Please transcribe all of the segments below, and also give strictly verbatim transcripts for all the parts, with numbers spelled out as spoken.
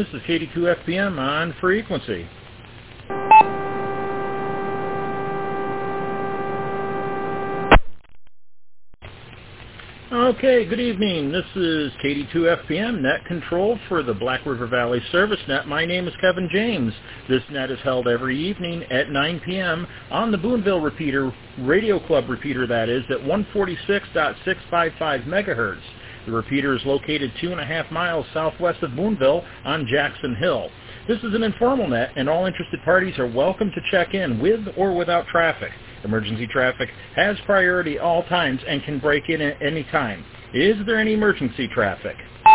This is K D two F P M on frequency. Okay, good evening. This is K D two F P M, net control for the Black River Valley Service Net. My name is Kevin James. This net is held every evening at nine p.m. on the Boonville repeater, Radio Club repeater that is, at one forty-six point six five five megahertz. The repeater is located two and a half miles southwest of Boonville on Jackson Hill. This is an informal net, and all interested parties are welcome to check in with or without traffic. Emergency traffic has priority all times and can break in at any time. Is there any emergency traffic?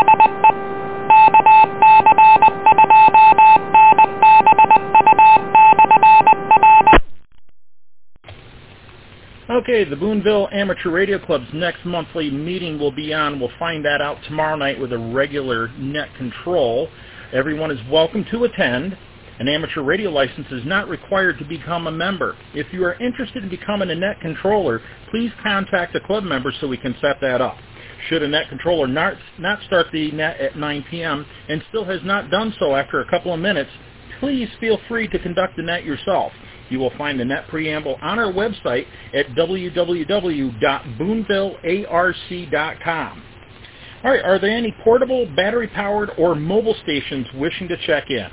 Okay, the Boonville Amateur Radio Club's next monthly meeting will be on. We'll find that out tomorrow night with a regular net control. Everyone is welcome to attend. An amateur radio license is not required to become a member. If you are interested in becoming a net controller, please contact a club member so we can set that up. Should a net controller not, not start the net at nine p.m. and still has not done so after a couple of minutes, please feel free to conduct the net yourself. You will find the net preamble on our website at w w w dot boonville arc dot com. All right, are there any portable, battery-powered, or mobile stations wishing to check in?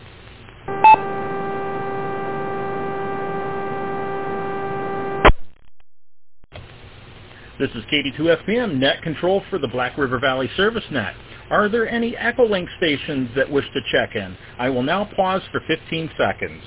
This is K D two F P M, net control for the Black River Valley Service Net. Are there any Echolink stations that wish to check in? I will now pause for fifteen seconds.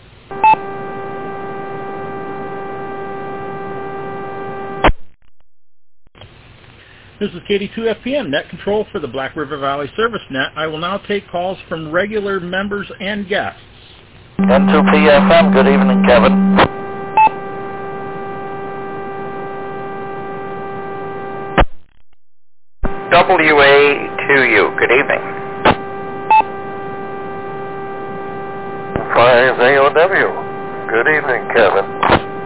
This is K D two F P M, net control for the Black River Valley Service Net. I will now take calls from regular members and guests. N two P F M, good evening, Kevin. W A two U, good evening. five A O W, good evening, Kevin.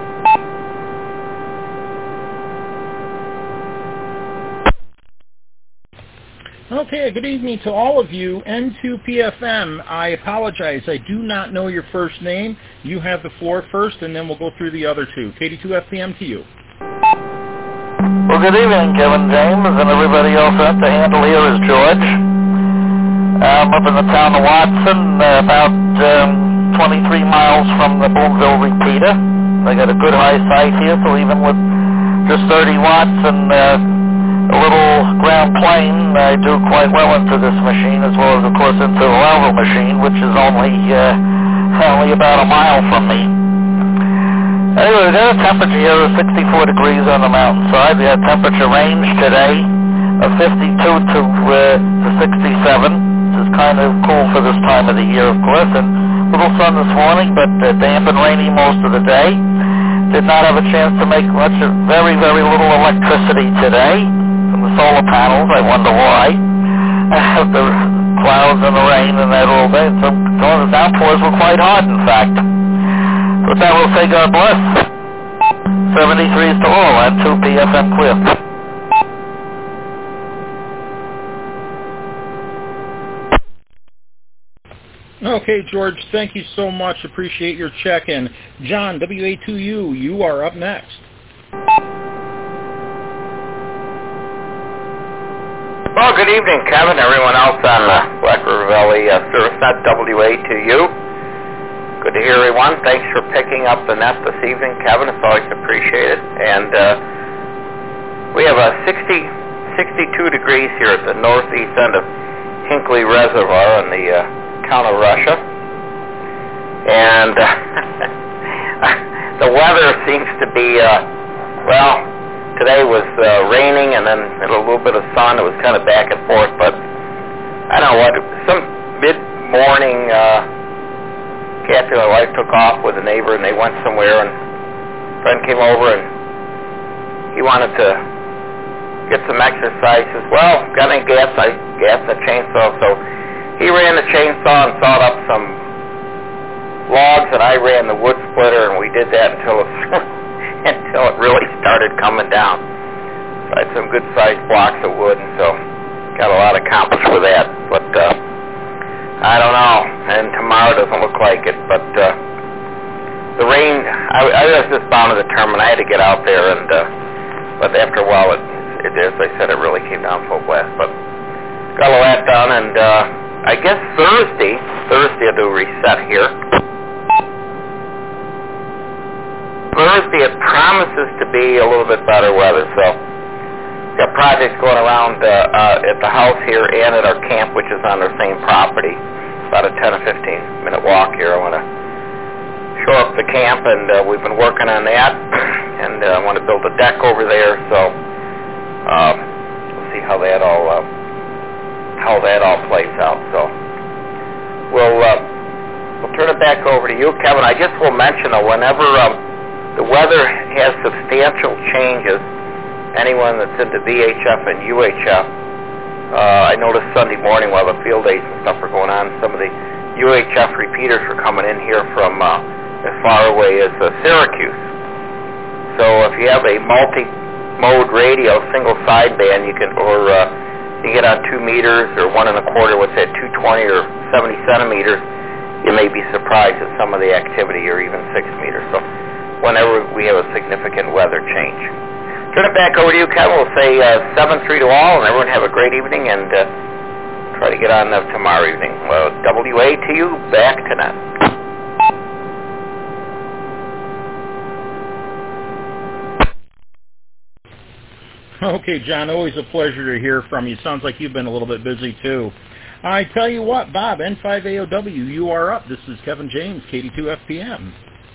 Okay, good evening to all of you. N two P F M, I apologize. I do not know your first name. You have the floor first, and then we'll go through the other two. K D two F P M to you. Well, good evening, Kevin James, and everybody else at the handle here is George. I'm up in the town of Watson, uh, about um, twenty-three miles from the Boonville repeater. I got a good high site here, so even with just thirty watts and uh, a little ground plane, I do quite well into this machine, as well as, of course, into the Lowell machine, which is only uh, only about a mile from me. Anyway, we got a temperature here of sixty-four degrees on the mountainside. We had temperature range today of fifty-two to, uh, to sixty-seven, which is kind of cool for this time of the year, of course. And a little sun this morning, but uh, damp and rainy most of the day. Did not have a chance to make much, of very, very little electricity today from the solar panels. I wonder why. The clouds and the rain and that all day. So some of the downpours were quite hard, in fact. With that, we'll say God bless. seventy-threes to all at two P F M clear. Okay, George, thank you so much. Appreciate your check-in. John, W A two U, you are up next. Well, good evening, Kevin. Everyone else on the Black River Valley uh, Service Net, W A two U. Good to hear everyone. Thanks for picking up the net this evening, Kevin. It's always appreciated. And uh, we have a sixty, sixty-two degrees here at the northeast end of Hinkley Reservoir in the uh, town of Russia. And uh, the weather seems to be, uh, well, today was uh, raining and then a little bit of sun. It was kind of back and forth, but I don't know what, some mid-morning... Uh, Kathy, my wife, took off with a neighbor, and they went somewhere, and a friend came over, and he wanted to get some exercise. He says, well, got any gas? I gassed the chainsaw. So he ran the chainsaw and sawed up some logs, and I ran the wood splitter, and we did that until it, until it really started coming down. So I had some good-sized blocks of wood, and so got a lot accomplished with that. But uh, I don't know, and tomorrow doesn't look like it, but uh, the rain, I, I was just bound and determined I had to get out there, and uh, but after a while, it, it, as I said, it really came down full blast, but got all that done, and uh, I guess Thursday, Thursday I'll do a reset here. Thursday it promises to be a little bit better weather, so got projects going around uh, uh, at the house here and at our camp, which is on our same property. About a ten or fifteen minute walk here. I want to show up the camp, and uh, we've been working on that, and uh, I want to build a deck over there, so um, we'll see how that all uh, how that all plays out. So we'll uh, we'll turn it back over to you, Kevin. I just will mention that whenever um, the weather has substantial changes, anyone that's into V H F and U H F, uh, I noticed Sunday morning while the field days and stuff were going on, some of the U H F repeaters were coming in here from uh, as far away as uh, Syracuse. So if you have a multi-mode radio, single sideband, you can, or uh, you get on two meters or one and a quarter, what's that, two twenty or seventy centimeters, you may be surprised at some of the activity, or even six meters. So whenever we have a significant weather change. Turn it back over to you, Kevin. We'll say uh, seven three to all, and everyone have a great evening, and uh, try to get on uh, tomorrow evening. Well, W A T U, back to net. Okay, John, always a pleasure to hear from you. Sounds like you've been a little bit busy, too. I tell you what, Bob, N five A O W, you are up. This is Kevin James, K D two F P M.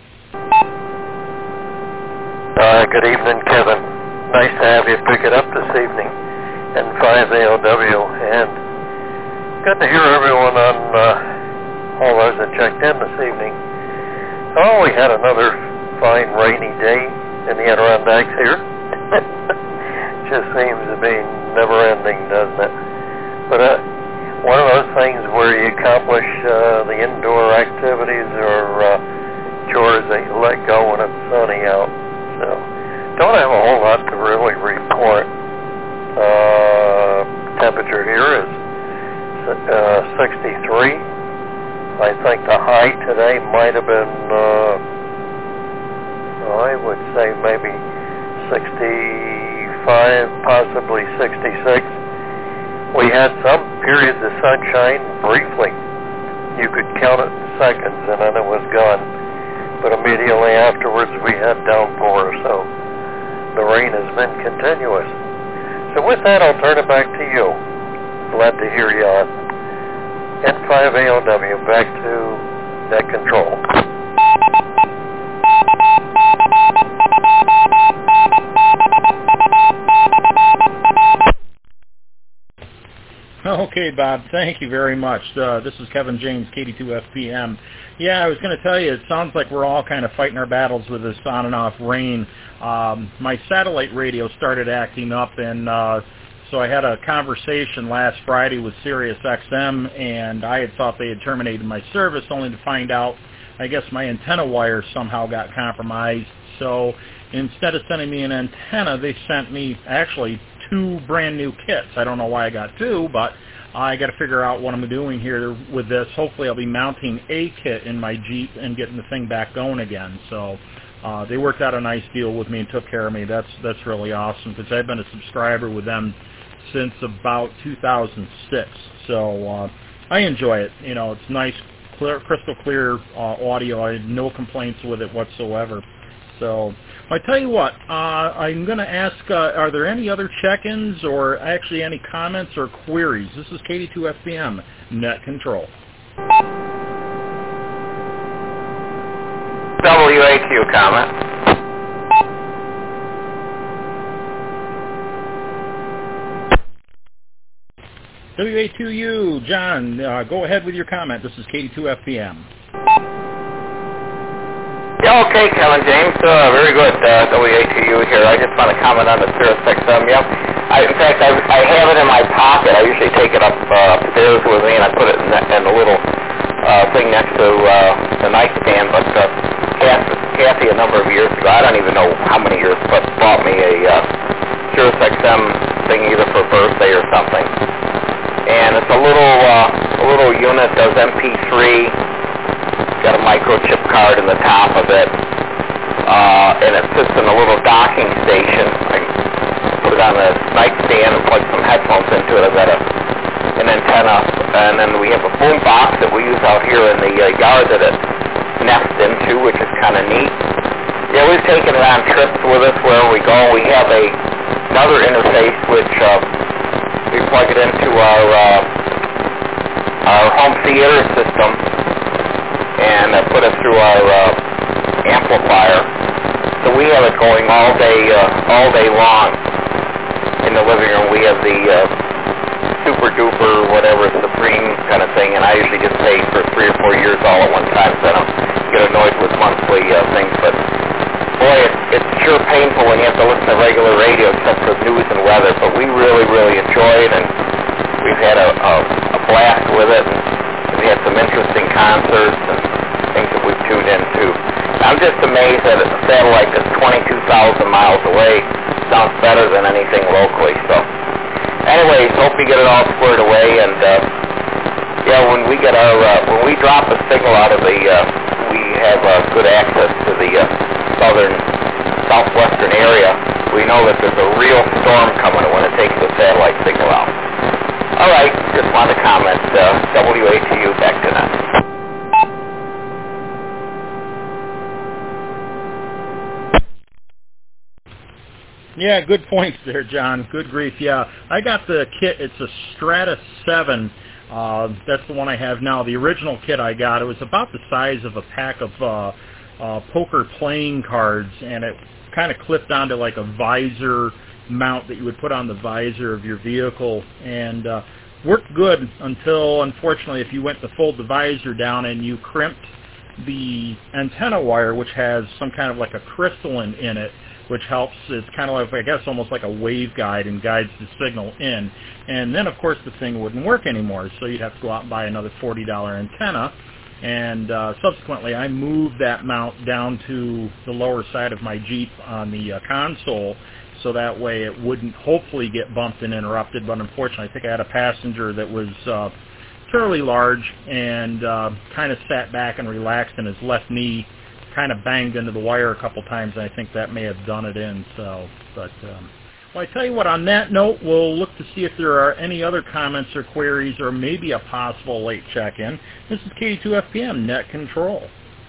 Uh, good evening, Kevin. Nice to have you pick it up this evening, N five A O W, and good to hear everyone on, uh, all those that checked in this evening. Oh, we had another fine rainy day in the Adirondacks here. Just seems to be never-ending, doesn't it? But uh, one of those things where you accomplish uh, the indoor activities or uh, chores that you let go when it's sunny out. So, don't have a whole lot to really report. Uh, temperature here is uh, sixty-three. I think the high today might have been, uh, I would say maybe sixty-five, possibly sixty-six. We had some periods of sunshine briefly. You could count it in seconds, and then it was gone. But immediately afterwards we had downpour, so the rain has been continuous. So with that, I'll turn it back to you. Glad to hear you on N five A O W. Back to net control. Okay, Bob, thank you very much. Uh, this is Kevin James, K D two F P M. Yeah, I was going to tell you, it sounds like we're all kind of fighting our battles with this on and off rain. Um, my satellite radio started acting up, and uh, so I had a conversation last Friday with Sirius X M, and I had thought they had terminated my service, only to find out, I guess my antenna wire somehow got compromised. So instead of sending me an antenna, they sent me actually two brand new kits. I don't know why I got two, but I got to figure out what I'm doing here with this. Hopefully I'll be mounting a kit in my Jeep and getting the thing back going again. So uh, they worked out a nice deal with me and took care of me. That's that's really awesome, because I've been a subscriber with them since about two thousand six. So uh, I enjoy it. You know, it's nice, clear, crystal clear uh, audio. I had no complaints with it whatsoever. So I tell you what, uh, I'm going to ask, uh, are there any other check-ins or actually any comments or queries? This is K D two F P M, Net Control. W A Q comment. W A two U, John, uh, go ahead with your comment. This is K D two F P M. Yeah, okay, Kevin James. Uh, very good. Uh, W A T U here. I just want to comment on the Sirius X M. Yeah, I, in fact, I, I have it in my pocket. I usually take it up uh, upstairs with me, and I put it in the, in the little uh, thing next to uh, the nightstand. But uh, Kathy, Kathy, a number of years ago, I don't even know how many years, but bought me a uh, Sirius X M thing either for birthday or something. And it's a little uh, a little unit unit, does M P three, got a microchip card in the top of it, uh, and it sits in a little docking station. I put it on a nightstand and plug some headphones into it. I've got a, an antenna, and then we have a boom box that we use out here in the uh, yard that it nests into, which is kind of neat. Yeah, we've taken it on trips with us where we go. We have a another interface which uh, we plug it into our uh, our home theater system and uh, put it through our uh, amplifier. So we have it going all day uh, all day long in the living room. We have the uh, super duper whatever supreme kind of thing, and I usually just pay for three or four years all at one time, so I don't get annoyed with monthly uh, things. But boy, it's, it's sure painful when you have to listen to regular radio except for news and weather, but we really, really enjoy it, and we've had a, a, a blast with it, and we've had some interesting concerts and things that we've tuned into. I'm just amazed that a satellite that's twenty-two thousand miles away sounds better than anything locally. So anyways, hope you get it all squared away, and uh, yeah, when we get our, uh, when we drop a signal out of the, uh, we have uh, good access to the uh, southern, southwestern area. We know that there's a real storm coming when it takes the satellite signal out. All right, just wanted to comment. Uh, W A T U, back to that. Yeah, good points there, John. Good grief. Yeah, I got the kit. It's a Stratus seven. Uh, that's the one I have now. The original kit I got, it was about the size of a pack of uh, uh, poker playing cards, and it kind of clipped onto like a visor mount that you would put on the visor of your vehicle, and uh, worked good until, unfortunately, if you went to fold the visor down and you crimped the antenna wire, which has some kind of like a crystalline in it, which helps. It's kind of like, I guess, almost like a wave guide and guides the signal in. And then, of course, the thing wouldn't work anymore, so you'd have to go out and buy another forty dollar antenna. And uh, subsequently, I moved that mount down to the lower side of my Jeep on the uh, console, so that way it wouldn't hopefully get bumped and interrupted. But unfortunately, I think I had a passenger that was uh, fairly large and uh, kind of sat back and relaxed, and his left knee kind of banged into the wire a couple times, and I think that may have done it in. So, but um, well, I tell you what, on that note, we'll look to see if there are any other comments or queries, or maybe a possible late check-in. This is K two F P M Net Control.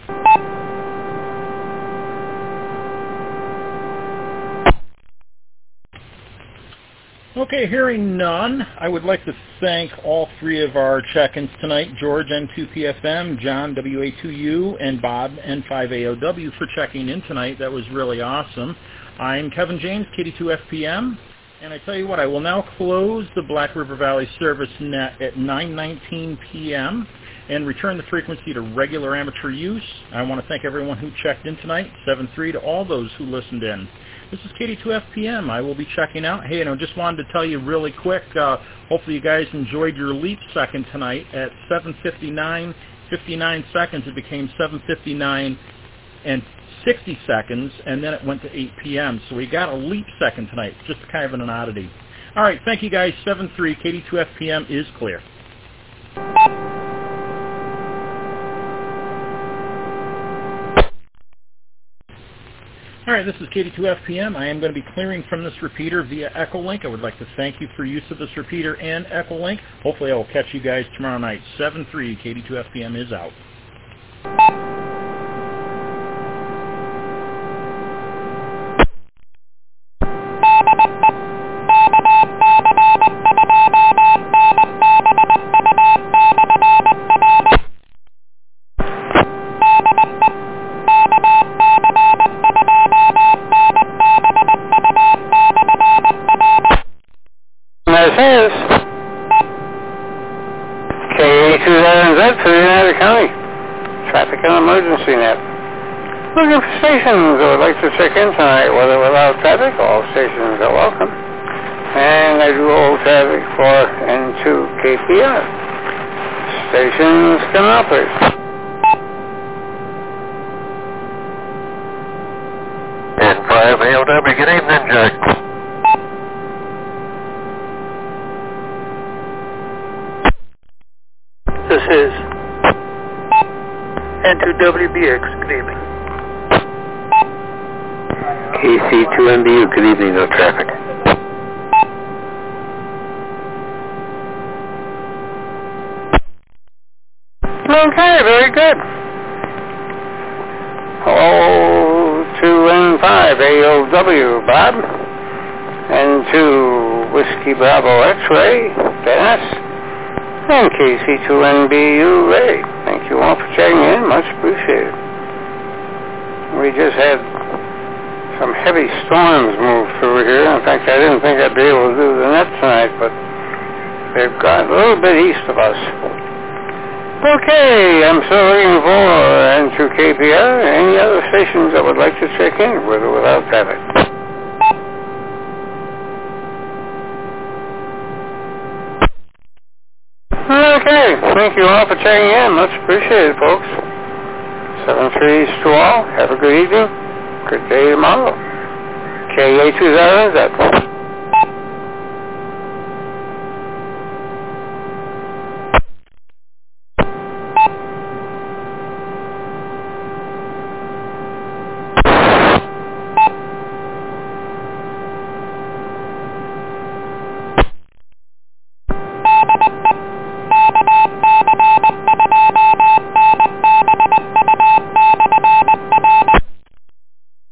Okay, hearing none, I would like to thank all three of our check-ins tonight, George, N two P F M, John, W A two U, and Bob, N five A O W, for checking in tonight. That was really awesome. I'm Kevin James, K two F P M, and I tell you what, I will now close the Black River Valley Service Net at nine nineteen p.m. and return the frequency to regular amateur use. I want to thank everyone who checked in tonight, seven three to all those who listened in. This is K two F P M. I will be checking out. Hey, and I just wanted to tell you really quick, uh, hopefully you guys enjoyed your leap second tonight. At seven fifty-nine, fifty-nine seconds, it became seven fifty-nine and sixty seconds, and then it went to eight p.m. So we got a leap second tonight, just kind of an oddity. All right, thank you guys. seven three, K two F P M is clear. All right, this is K two F P M. I am going to be clearing from this repeater via Echolink. I would like to thank you for use of this repeater and Echolink. Hopefully I will catch you guys tomorrow night. seven three, K two F P M is out. Looking for stations that would like to check in tonight, whether without traffic. All stations are welcome. And I do hold traffic for N two K P R. Stations come out, please. N five A O W, good evening, Jack. This is N two W B X. Good evening. K C two N B U. Good evening. No traffic. Okay, very good. Hello to N five A O W, Bob. And to Whiskey Bravo X-Ray, Dennis. And K C two N B U, Ray. Thank you all for checking in. Much appreciated. We just had some heavy storms move through here. In fact, I didn't think I'd be able to do the net tonight, but they've got a little bit east of us. Okay, I'm still looking for N two K P R. Any other stations that would like to check in with or without traffic? Okay, thank you all for checking in. Much appreciated, folks. Seven threes to all. Have a good evening. Good day tomorrow. K A two thousand.